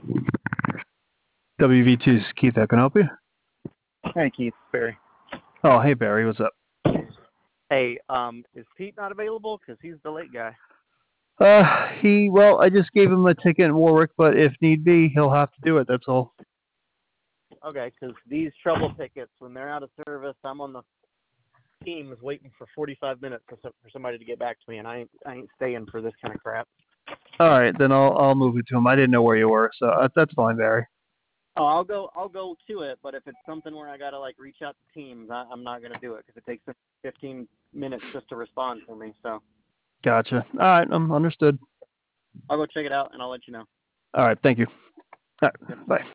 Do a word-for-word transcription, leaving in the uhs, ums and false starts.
W V two's Keith, I can help you. Hey, Keith, Barry. Oh, hey Barry, what's up? Hey, um, is Pete not available? Because he's the late guy. Uh, he, well, I just gave him a ticket in Warwick, but if need be, he'll have to do it, that's all. Okay, because these trouble tickets, when they're out of service, I'm on the Teams waiting for forty-five minutes for, some, for somebody to get back to me, and I ain't, I ain't staying for this kind of crap. Alright, then I'll, I'll move it to him. I didn't know where you were, so uh, that's fine, Barry. Oh, I'll go, I'll go to it, but if it's something where I gotta like reach out to Teams, I, I'm not gonna do it because it takes them fifteen minutes just to respond for me. So Gotcha. Alright, um, understood. I'll go check it out and I'll let you know. Alright, thank you. Alright, Yep. bye.